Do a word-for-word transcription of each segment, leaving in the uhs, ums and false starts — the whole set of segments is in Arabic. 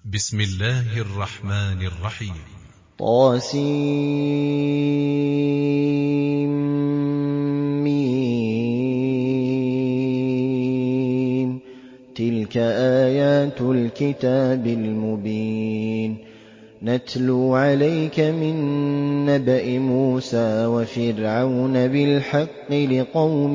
بسم الله الرحمن الرحيم. طاسيم. تلك آيات الكتاب المبين. نتلو عليك من نبأ موسى وفرعون بالحق لقوم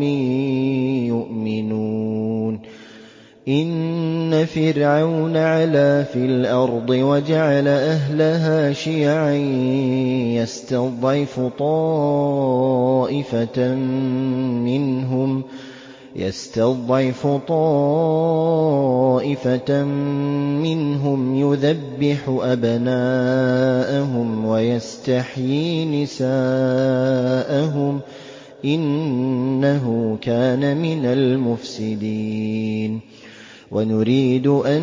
يؤمنون. إن فرعون علا في الأرض وجعل أهلها شيعا يستضعف طائفة منهم يستضعف طائفة منهم يذبح أبناءهم ويستحيي نساءهم إنه كان من المفسدين. ونريد أن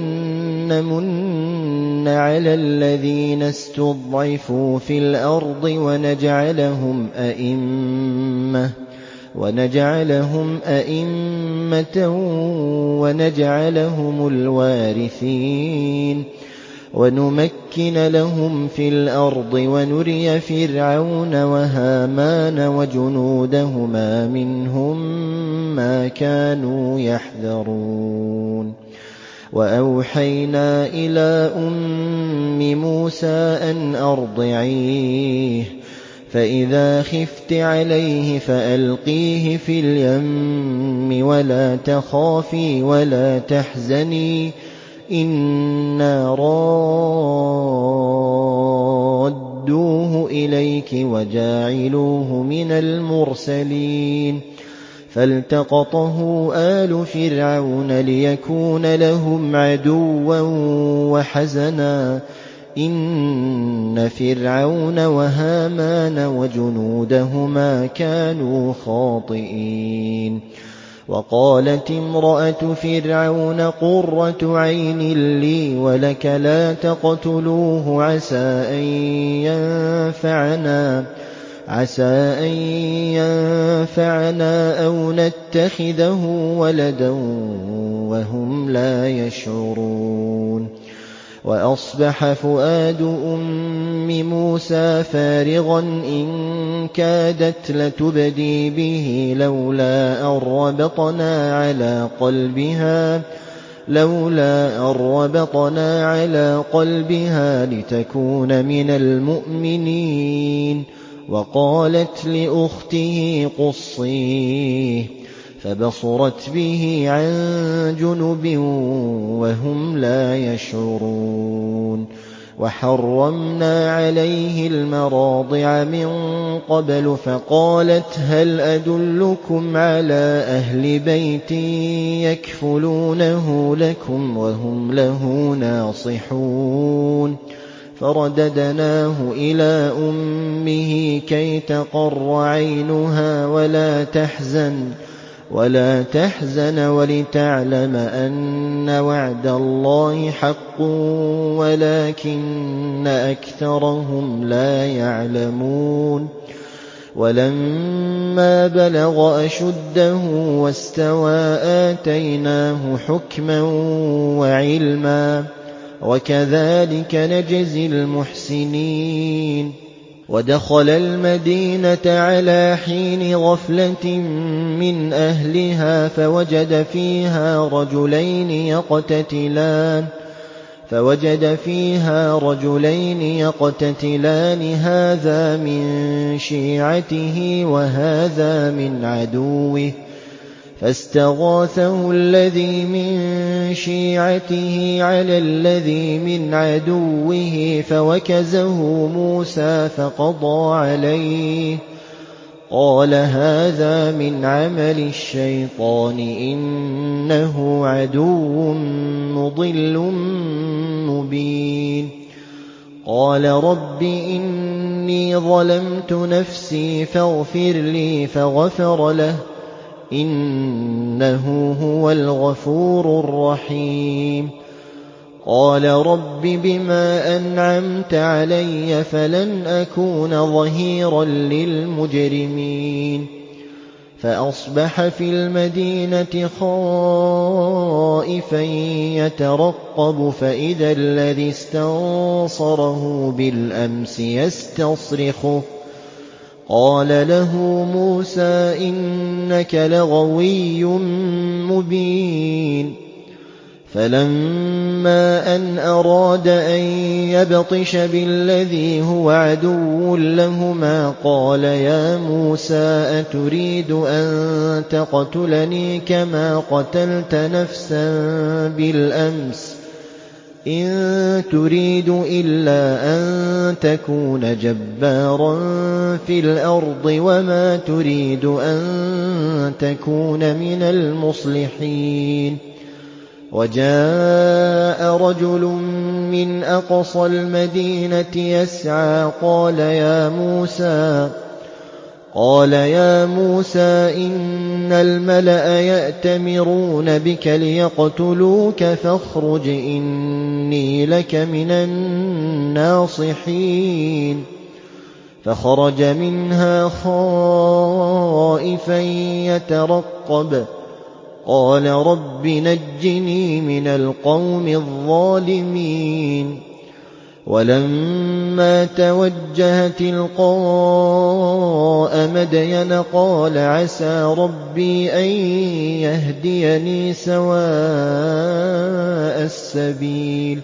نمن على الذين استضعفوا في الأرض ونجعلهم أئمة ونجعلهم أئمة ونجعلهم الوارثين ونمكن لهم في الأرض ونري فرعون وهامان وجنودهما منهم ما كانوا يحذرون. وأوحينا إلى أم موسى أن أرضعيه فإذا خفت عليه فألقيه في اليم ولا تخافي ولا تحزني إنا رادوه إليك وجاعلوه من المرسلين. فالتقطه آل فرعون ليكون لهم عدوا وحزنا إن فرعون وهامان وجنودهما كانوا خاطئين. وقالت امرأة فرعون قرة عين لي ولك لا تقتلوه عسى أن ينفعنا عسى أن ينفعنا أو نتخذه ولدا وهم لا يشعرون. وأصبح فؤاد أم موسى فارغا إن كادت لتبدي به لولا أن ربطنا على قلبها لولا أن ربطنا على قلبها لتكون من المؤمنين. وقالت لأخته قصيه فبصرت به عن جنب وهم لا يشعرون. وحرمنا عليه المراضع من قبل فقالت هل أدلكم على أهل بيت يكفلونه لكم وهم له ناصحون. فرددناه إلى أمه كي تقر عينها ولا تحزن ولا تحزن ولتعلم أن وعد الله حق ولكن أكثرهم لا يعلمون. ولما بلغ أشده واستوى آتيناه حكما وعلما وكذلك نجزي المحسنين. ودخل المدينة على حين غفلة من أهلها فوجد فيها رجلين يقتتلان فوجد فيها رجلين يقتتلان هذا من شيعته وهذا من عدوه فاستغاثه الذي من شيعته على الذي من عدوه فوكزه موسى فقضى عليه قال هذا من عمل الشيطان إنه عدو مضل مبين. قال رب إني ظلمت نفسي فاغفر لي فغفر له إنه هو الغفور الرحيم. قال رب بما أنعمت علي فلن أكون ظهيرا للمجرمين. فأصبح في المدينة خائفا يترقب فإذا الذي استنصره بالأمس يستصرخه قال له موسى إنك لغوي مبين فلما أن أراد أن يبطش بالذي هو عدو لهما قال يا موسى أتريد أن تقتلني كما قتلت نفسا بالأمس إن تريد إلا أن تكون جبارا في الأرض وما تريد أن تكون من المصلحين وجاء رجل من أقصى المدينة يسعى قال يا موسى قال يا موسى إن الملأ يأتمرون بك ليقتلوك فاخرج إني لك من الناصحين فخرج منها خائفا يترقب قال رب نجني من القوم الظالمين ولما توجه تلقاء مدين قال عسى ربي أن يهديني سواء السبيل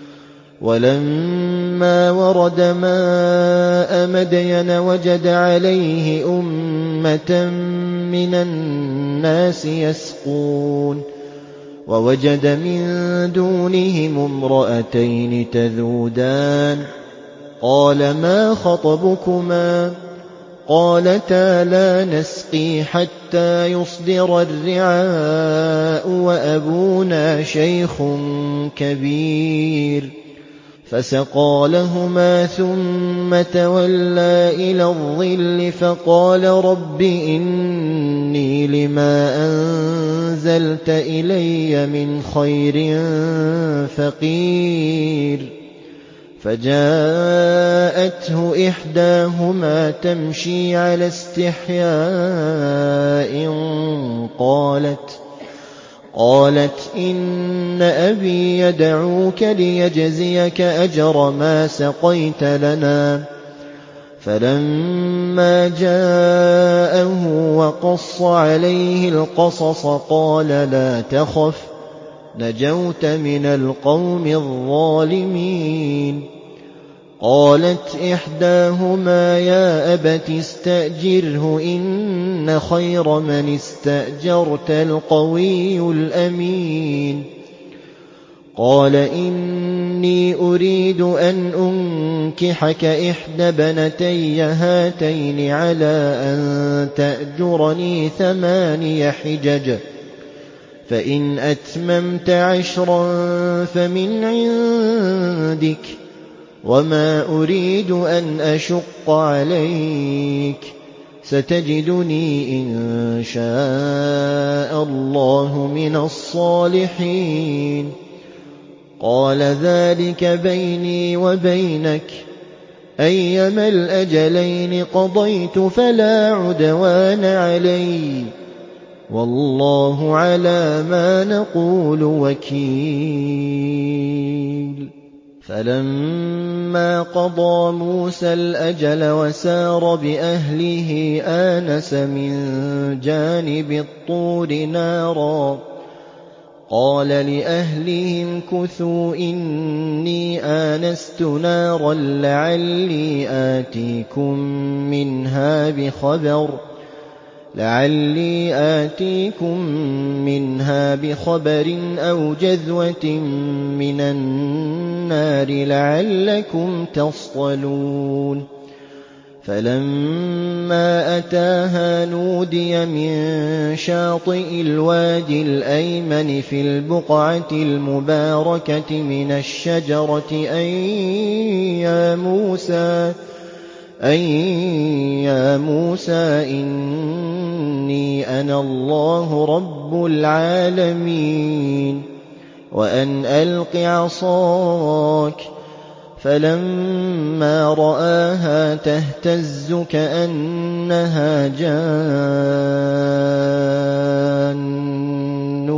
ولما ورد ماء مدين وجد عليه أمة من الناس يسقون ووجد من دونهم امرأتين تذودان قال ما خطبكما قالتا لا نسقي حتى يصدر الرعاء وأبونا شيخ كبير فسقى لهما ثم تولى إلى الظل فقال رب إني لما أنزلت إلي من خير فقير فجاءته إحداهما تمشي على استحياء قالت قالت إن أبي يدعوك ليجزيك أجر ما سقيت لنا فلما جاءه وقص عليه القصص قال لا تخف نجوت من القوم الظالمين قالت إحداهما يا أبت استأجره إن خير من استأجرت القوي الأمين قال إني أريد أن أنكحك إحدى بنتي هاتين على أن تأجرني ثماني حجج فإن أتممت عشرا فمن عندك وما أريد أن أشق عليك ستجدني إن شاء الله من الصالحين قال ذلك بيني وبينك أيما الأجلين قضيت فلا عدوان علي والله على ما نقول وكيل فلما قضى موسى الأجل وسار بأهله آنس من جانب الطور نارا قال لأهلهم كثوا إني آنست نارا لعلي آتيكم منها بخبر لعلي آتيكم منها بخبر أو جذوة من النار لعلكم تصطلون فلما أتاها نودي من شاطئ الوادي الأيمن في البقعة المباركة من الشجرة أن يا موسى أن يا موسى إني أنا الله رب العالمين وأن ألق عصاك فَلَمَّا رَآهَا تَهْتَزُّ كَأَنَّهَا جَانٌّ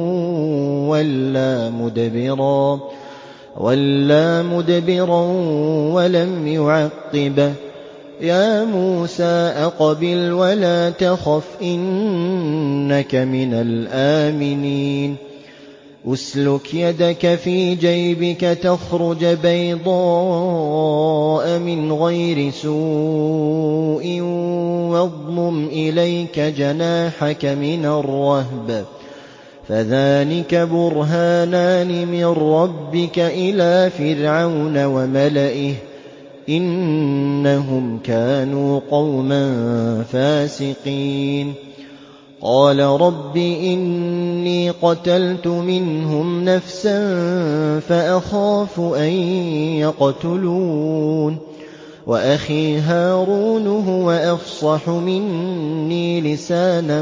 وَلَّىٰ مُدْبِرًا وَلَمْ يُعَقِّبْ. يَا مُوسَىٰ أَقْبِلْ وَلَا تَخَفْ إِنَّكَ مِنَ الْآمِنِينَ. أُسْلُكْ يَدَكَ فِي جَيْبِكَ تَخْرُجْ بَيْضَاءَ مِنْ غَيْرِ سُوءٍ وَاضْمُمْ إِلَيْكَ جَنَاحَكَ مِنَ الرَّهْبِ ۖ فَذَانِكَ بُرْهَانَانِ مِن رَّبِّكَ إِلَىٰ فِرْعَوْنَ وَمَلَئِهِ ۖ إِنَّهُمْ كَانُوا قَوْمًا فَاسِقِينَ. قَالَ رَبِّ إِنِّي قَتَلْتُ مِنْهُمْ نَفْسًا فَأَخَافُ أَن يَقْتُلُونِ. وَأَخِي هَارُونُ هُوَ أَفْصَحُ مِنِّي لِسَانًا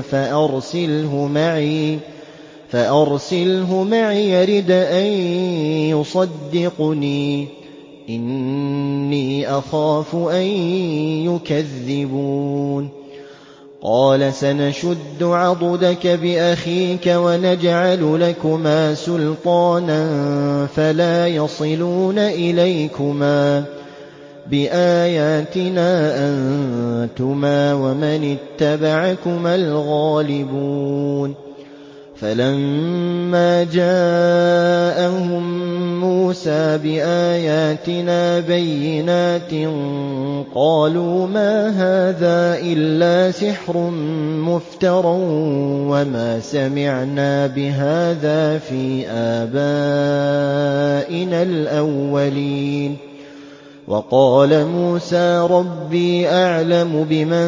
فَأَرْسِلْهُ مَعِيَ يَرِدْ أَن يُصَدِّقُنِي إِنِّي أَخَافُ أَن يُكَذِّبُونِ. قَالَ سَنَشُدُّ عَضُدَكَ بِأَخِيكَ وَنَجْعَلُ لَكُمَا سُلْطَانًا فَلَا يَصِلُونَ إِلَيْكُمَا بِآيَاتِنَا أَنتُمَا وَمَنِ اتَّبَعَكُمَا الْغَالِبُونَ. فَلَمَّا جَاءَهُم مُّوسَىٰ بِآيَاتِنَا بَيِّنَاتٍ قَالُوا مَا هَٰذَا إِلَّا سِحْرٌ مُّفْتَرًى وَمَا سَمِعْنَا بِهَٰذَا فِي آبَائِنَا الْأَوَّلِينَ. وَقَالَ مُوسَىٰ رَبِّي أَعْلَمُ بِمَن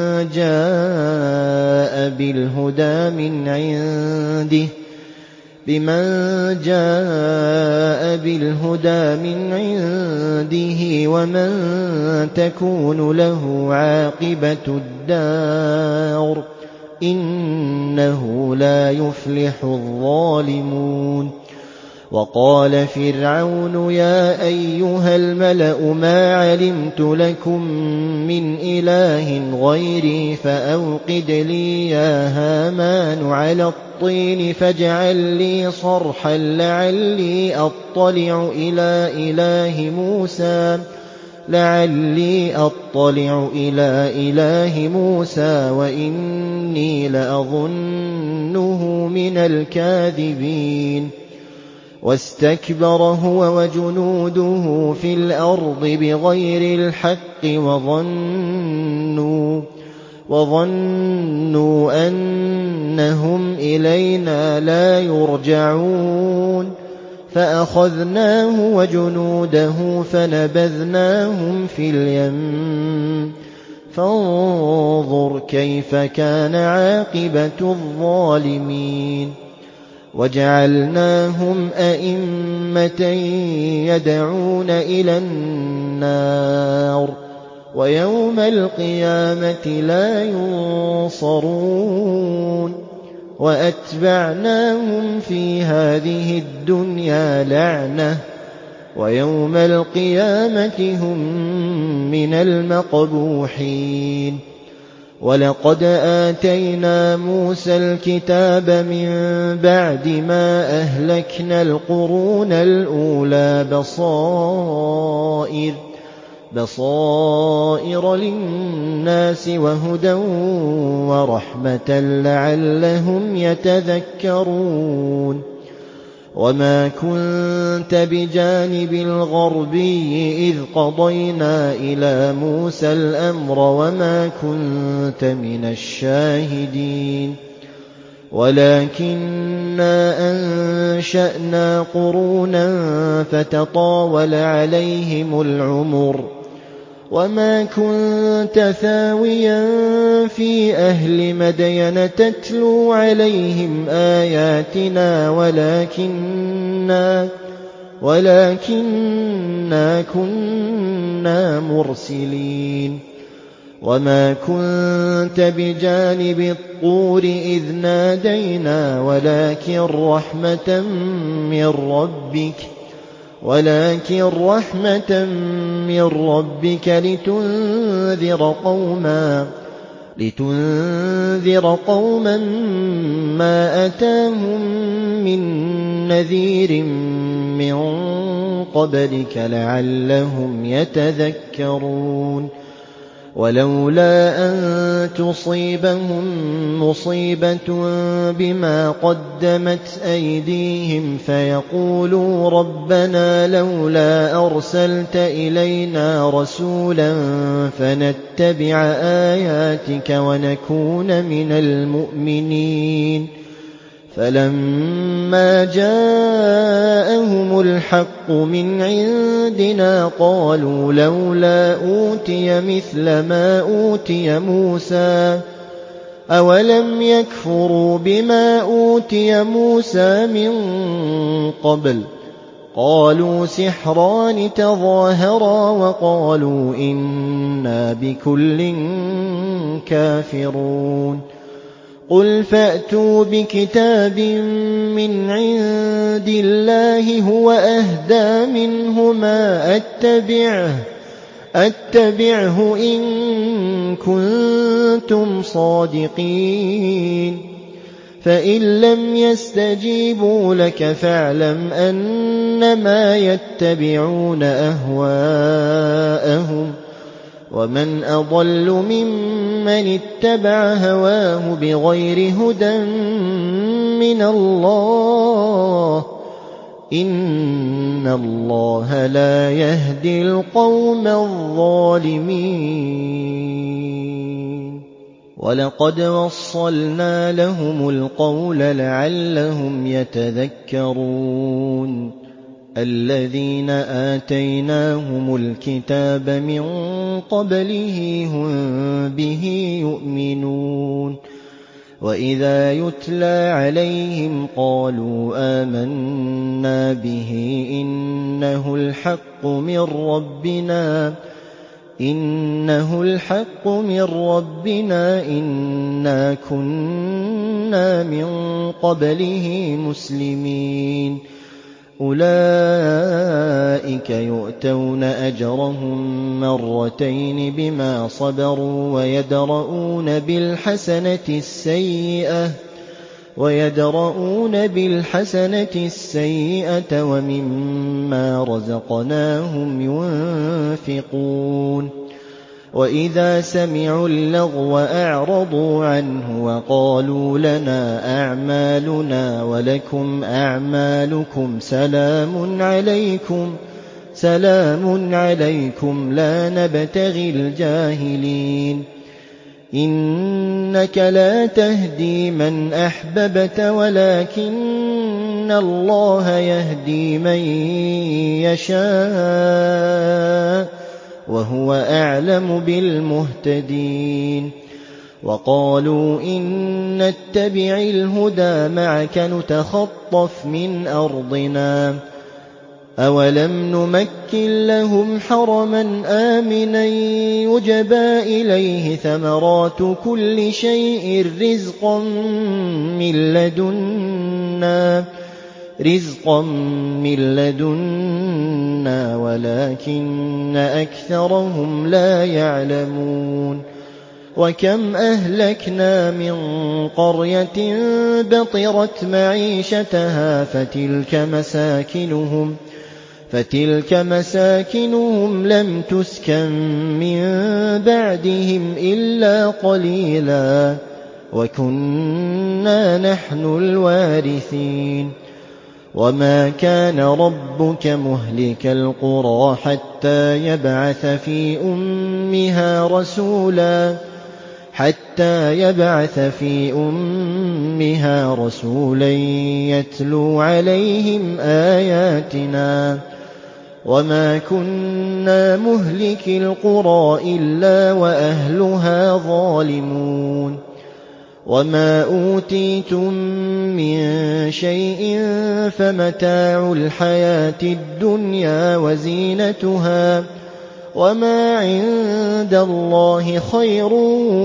جَاءَ بِالْهُدَىٰ مِنْ عِندِهِ وَمَن تَكُونُ لَهُ عَاقِبَةُ الدَّارِ ۖ إِنَّهُ لَا يُفْلِحُ الظَّالِمُونَ. وَقَالَ فِرْعَوْنُ يَا أَيُّهَا الْمَلَأُ مَا عَلِمْتُ لَكُم مِّنْ إِلَٰهٍ غَيْرِي فَأَوْقِدْ لِي يَا هَامَانُ عَلَى الطِّينِ فَاجْعَل لِّي صَرْحًا لَّعَلِّي أَطَّلِعُ إِلَىٰ إِلَٰهِ مُوسَىٰ وَإِنِّي لَأَظُنُّهُ مِنَ الْكَاذِبِينَ. وَاسْتَكْبَرَ هُوَ وَجُنُودُهُ فِي الْأَرْضِ بِغَيْرِ الْحَقِّ وَظَنُّوا أَنَّهُمْ إِلَيْنَا لَا يُرْجَعُونَ. فَأَخَذْنَاهُ وَجُنُودَهُ فَنَبَذْنَاهُمْ فِي الْيَمِّ فَانظُرْ كَيْفَ كَانَ عَاقِبَةُ الظَّالِمِينَ. وَجَعَلْنَاهُمْ أَئِمَّةً يَدْعُونَ إِلَى النَّارِ وَيَوْمَ الْقِيَامَةِ لَا يُنصَرُونَ. وَأَتْبَعْنَاهُمْ فِي هَٰذِهِ الدُّنْيَا لَعْنَةً وَيَوْمَ الْقِيَامَةِ هُم مِّنَ الْمَقْبُوحِينَ. وَلَقَدْ آتَيْنَا مُوسَى الْكِتَابَ مِن بَعْدِ مَا أَهْلَكْنَا الْقُرُونَ الْأُولَىٰ بَصَائِرَ لِلنَّاسِ وَهُدًى وَرَحْمَةً لَّعَلَّهُمْ يَتَذَكَّرُونَ. وَمَا كُنتَ بِجَانِبِ الْغَرْبِيِّ إِذْ قَضَيْنَا إِلَىٰ مُوسَى الْأَمْرَ وَمَا كُنتَ مِنَ الشَّاهِدِينَ. وَلَٰكِنَّا أَنشَأْنَا قُرُونًا فَتَطَاوَلَ عَلَيْهِمُ الْعُمُرُ. وَمَا كُنتَ ثَاوِيًا فِي أَهْلِ مَدْيَنَ تَتْلُو عَلَيْهِمْ آيَاتِنَا وَلَٰكِنَّا كُنَّا مُرْسِلِينَ. وَمَا كُنتَ بِجَانِبِ الطُّورِ إِذْ نَادَيْنَا وَلَٰكِن رَّحْمَةً مِّن رَّبِّكَ ولكن رحمة من ربك لتنذر قوما لتنذر قوما ما أتاهم من نذير من قبلك لعلهم يتذكرون ولولا أن تصيبهم مصيبة بما قدمت أيديهم فيقولوا ربنا لولا أرسلت إلينا رسولا فنتبع آياتك ونكون من المؤمنين فلما جاءهم الحق من عندنا قالوا لولا أوتي مثل ما أوتي موسى أولم يكفروا بما أوتي موسى من قبل قالوا سحران تظاهرا وقالوا إنا بكل كافرون قل فأتوا بكتاب من عند الله هو أهدى منهما أتبعه أتبعه إن كنتم صادقين فإن لم يستجيبوا لك فاعلم أنما يتبعون أهواءهم ومن أضل ممن اتبع هواه بغير هدى من الله إن الله لا يهدي القوم الظالمين ولقد وصلنا لهم القول لعلهم يتذكرون الذين آتيناهم الكتاب من قبله هم به يؤمنون وإذا يتلى عليهم قالوا آمنا به إنه الحق من ربنا إنه الحق من ربنا إنا كنا من قبله مسلمين أولئك يؤتون أجرهم مرتين بما صبروا ويدرؤون بالحسنة السيئة ويدرؤون بالحسنة السيئة ومما رزقناهم ينفقون وإذا سمعوا اللغو أعرضوا عنه وقالوا لنا أعمالنا ولكم أعمالكم سلام عليكم سلام عليكم لا نبتغي الجاهلين إنك لا تهدي من أحببت ولكن الله يهدي من يشاء وهو أعلم بالمهتدين وقالوا إن نتبع الهدى معك نتخطف من أرضنا أولم نمكن لهم حرما آمنا يجبى إليه ثمرات كل شيء رزقا من لدنا رزقا من لدنا ولكن أكثرهم لا يعلمون وكم أهلكنا من قرية بطرت معيشتها فتلك مساكنهم فتلك مساكنهم لم تسكن من بعدهم إلا قليلا وكنا نحن الوارثين وما كان ربك مهلك القرى حتى يبعث في أمها رسولا حتى يبعث في أمها رسولا يتلو عليهم آياتنا وما كنا مهلك القرى إلا وأهلها ظالمون وما أوتيتم من شيء فمتاع الحياة الدنيا وزينتها وما عند الله خير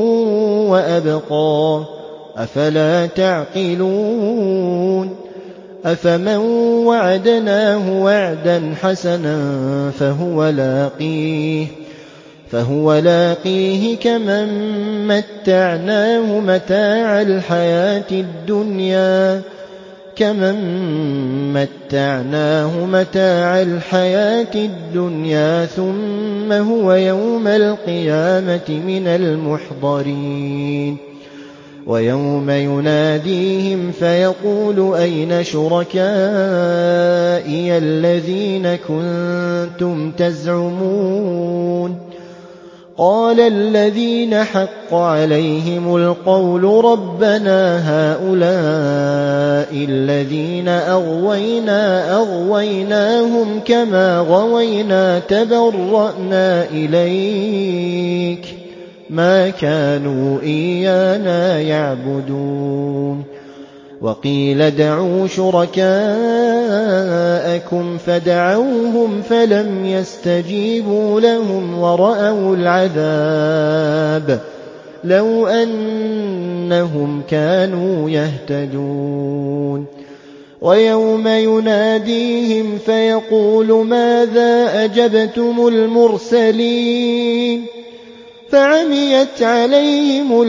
وأبقى أفلا تعقلون أَفَمَن وَعَدْنَاهُ وَعْدًا حَسَنًا فَهُوَ لَاقِيهِ فهو لاقيه كَمَن مَّتَّعْنَاهُ مَتَاعَ الْحَيَاةِ الدُّنْيَا كَمَن مَّتَّعْنَاهُ مَتَاعَ الْحَيَاةِ الدُّنْيَا ثُمَّ هُوَ يَوْمَ الْقِيَامَةِ مِنَ الْمُحْضَرِينَ وَيَوْمَ يُنَادِيهِمْ فَيَقُولُ أَيْنَ شُرَكَائِيَ الَّذِينَ كُنتُمْ تَزْعُمُونَ قَالَ الَّذِينَ حَقَّ عَلَيْهِمُ الْقَوْلُ رَبَّنَا هَٰؤُلَاءِ الَّذِينَ أَغْوَيْنَا أَغْوَيْنَاهُمْ كَمَا غَوَيْنَا تَبَرَّأْنَا إِلَيْكَ مَا كَانُوا إِيَّانَا يَعْبُدُونَ وَقِيلَ ادْعُوا شُرَكَاءَكُمْ فَدَعَوْهُمْ فَلَمْ يَسْتَجِيبُوا لَهُمْ وَرَأَوُا الْعَذَابَ لَوْ أَنَّهُمْ كَانُوا يَهْتَدُونَ وَيَوْمَ يُنَادِيهِمْ فَيَقُولُ مَاذَا أَجَبْتُمُ الْمُرْسَلِينَ فَعَمِيَتْ عَلَيْهِمُ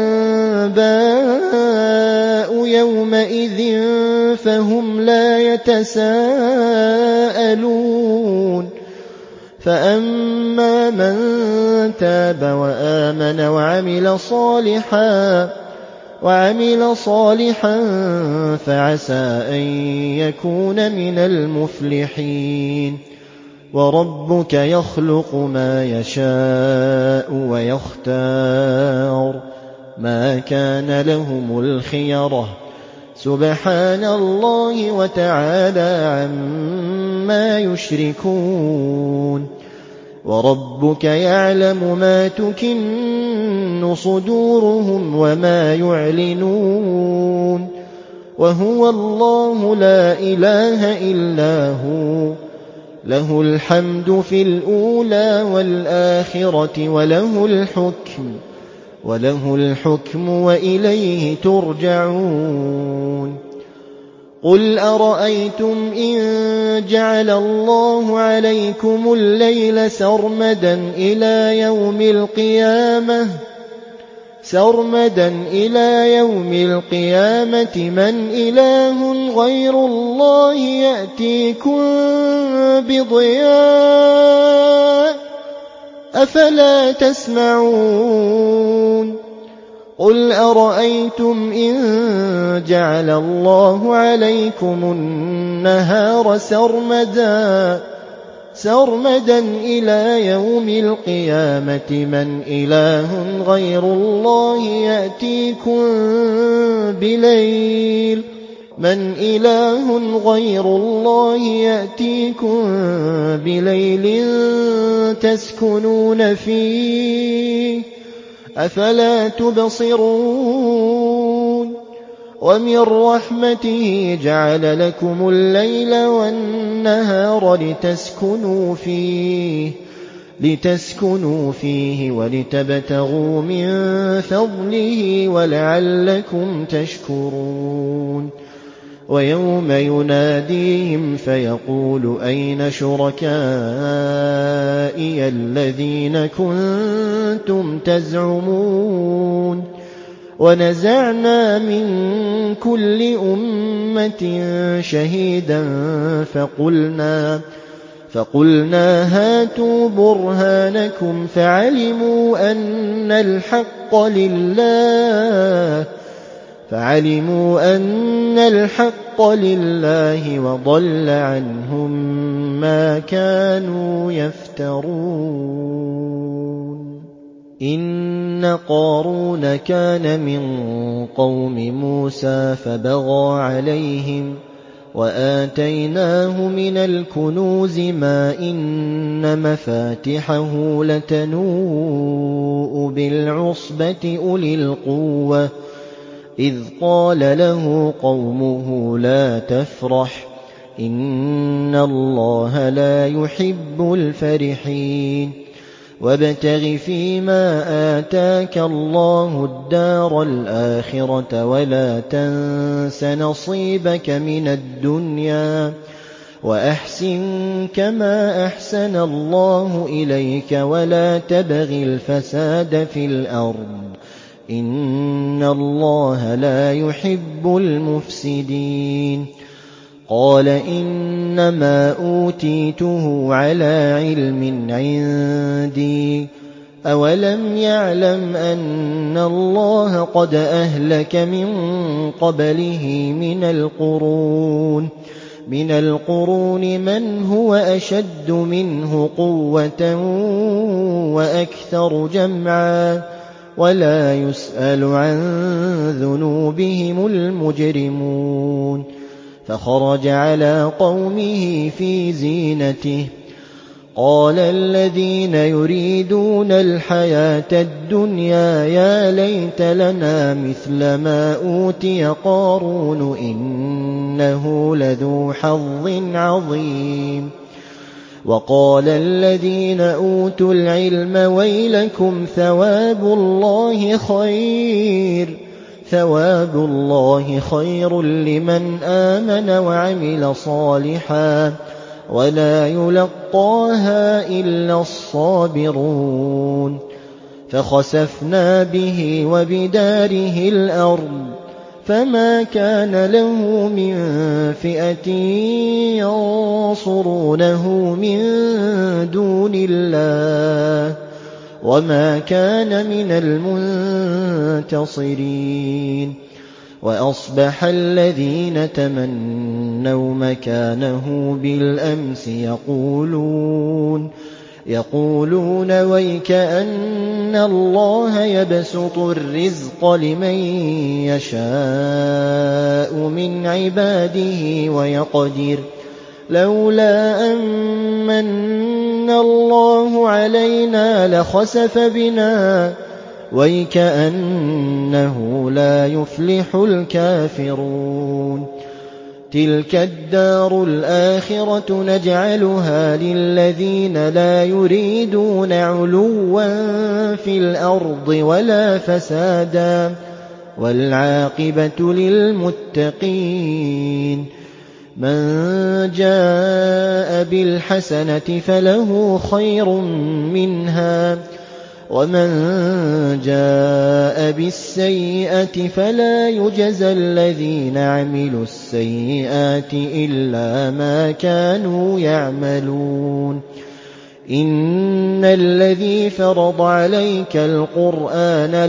الْأَنبَاءُ يَوْمَئِذٍ فَهُمْ لَا يَتَسَاءَلُونَ فَأَمَّا مَن تَابَ وَآمَنَ وَعَمِلَ صَالِحًا وَعَمِلَ صَالِحًا فَعَسَىٰ أَن يَكُونَ مِنَ الْمُفْلِحِينَ وَرَبُّكَ يَخْلُقُ مَا يَشَاءُ وَيَخْتَارُ مَا كَانَ لَهُمُ الْخِيَرَةُ سُبْحَانَ اللَّهِ وَتَعَالَىٰ عَمَّا يُشْرِكُونَ وَرَبُّكَ يَعْلَمُ مَا تُكِنُّ صُدُورُهُمْ وَمَا يُعْلِنُونَ وَهُوَ اللَّهُ لَا إِلَٰهَ إِلَّا هُوَ لَهُ الْحَمْدُ فِي الْأُولَىٰ وَالْآخِرَةِ وَلَهُ الْحُكْمُ وَلَهُ الْحُكْمُ وَإِلَيْهِ تُرْجَعُونَ قُلْ أَرَأَيْتُمْ إِن جَعَلَ اللَّهُ عَلَيْكُمُ اللَّيْلَ سَرْمَدًا إِلَىٰ يَوْمِ الْقِيَامَةِ سَرْمَدًا إِلَىٰ يَوْمِ الْقِيَامَةِ مَنْ إِلَٰهٌ غَيْرُ اللَّهِ يَأْتِيكُم بِضِيَاءٍ أَفَلَا تَسْمَعُونَ قُلْ أَرَأَيْتُمْ إِن جَعَلَ اللَّهُ عَلَيْكُمُ النَّهَارَ سَرْمَدًا سَرْمَدًا إِلَىٰ يَوْمِ الْقِيَامَةِ مَنْ إِلَٰهٌ غَيْرُ اللَّهِ يَأْتِيكُم بِلَيْلٍ مَنْ إِلَٰهٌ غَيْرُ اللَّهِ يَأْتِيكُم بِلَيْلٍ تَسْكُنُونَ فِيهِ أَفَلَا تُبْصِرُونَ وَمِن رَّحْمَتِهِ جَعَلَ لَكُمُ اللَّيْلَ وَالنَّهَارَ لِتَسْكُنُوا فِيهِ لِتَسْكُنُوا فِيهِ وَلِتَبْتَغُوا مِن فَضْلِهِ وَلَعَلَّكُمْ تَشْكُرُونَ وَيَوْمَ يُنَادِيهِمْ فَيَقُولُ أَيْنَ شُرَكَائِيَ الَّذِينَ كُنتُمْ تَزْعُمُونَ وَنَزَعْنَا مِن كُلِّ أُمَّةٍ شَهِيدًا فَقُلْنَا فَقُلْنَا هَاتُوا بُرْهَانَكُمْ فَعَلِمُوا أَنَّ الْحَقَّ لِلَّهِ فَعَلِمُوا أَنَّ الْحَقَّ لِلَّهِ وَضَلَّ عَنْهُم مَّا كَانُوا يَفْتَرُونَ إِنَّ قَارُونَ كَانَ مِن قَوْمِ مُوسَىٰ فَبَغَىٰ عَلَيْهِمْ وَآتَيْنَاهُ مِنَ الْكُنُوزِ مَا إِنَّ مَفَاتِحَهُ لَتَنُوءُ بِالْعُصْبَةِ أُولِي الْقُوَّةِ إِذْ قَالَ لَهُ قَوْمُهُ لَا تَفْرَحْ إِنَّ اللَّهَ لَا يُحِبُّ الْفَرِحِينَ وابتغ فيما آتاك الله الدار الآخرة ولا تنس نصيبك من الدنيا وأحسن كما أحسن الله إليك ولا تبغ الفساد في الأرض إن الله لا يحب المفسدين. قال إنما أوتيته على علم عندي أولم يعلم أن الله قد أهلك من قبله من القرون من القرون من هو أشد منه قوة وأكثر جمعا ولا يسأل عن ذنوبهم المجرمون. فخرج على قومه في زينته قال الذين يريدون الحياة الدنيا يا ليت لنا مثل ما أوتي قارون إنه لذو حظ عظيم. وقال الذين أوتوا العلم ويلكم ثواب الله خير ثواب الله خير لمن آمن وعمل صالحا ولا يلقاها إلا الصابرون. فخسفنا به وبداره الأرض فما كان له من فئة ينصرونه من دون الله وما كان من المنتصرين. وأصبح الذين تمنوا مكانه بالأمس يقولون يقولون ويكأن الله يبسط الرزق لمن يشاء من عباده ويقدر لولا أمن الله علينا لخسف بنا ويكأنه لا يفلح الكافرون. تلك الدار الآخرة نجعلها للذين لا يريدون علوا في الأرض ولا فسادا والعاقبة للمتقين. من جاء بالحسنة فله خير منها ومن جاء بالسيئة فلا يجزى الذين عملوا السيئات إلا ما كانوا يعملون. إن الذي فرض عليك القرآن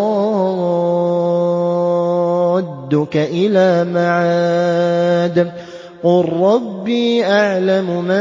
لرادك إلى معاد قل ربي أعلم من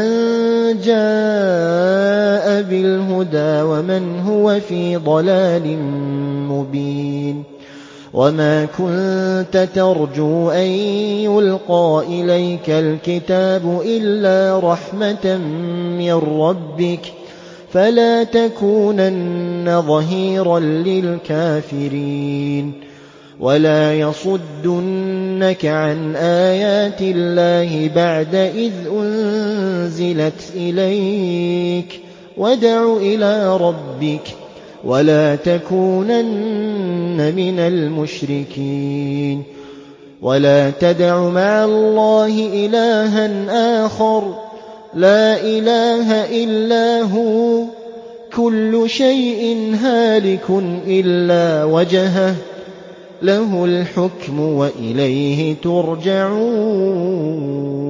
جاء بالهدى ومن هو في ضلال مبين. وما كنت ترجو أن يلقى إليك الكتاب إلا رحمة من ربك فلا تكونن ظهيرا للكافرين. ولا يصدنك عن آيات الله بعد إذ أنزلت إليك وادع إلى ربك ولا تكونن من المشركين. ولا تدع مع الله إلها آخر لا إله إلا هو كل شيء هالك إلا وجهه له الحكم وإليه ترجعون.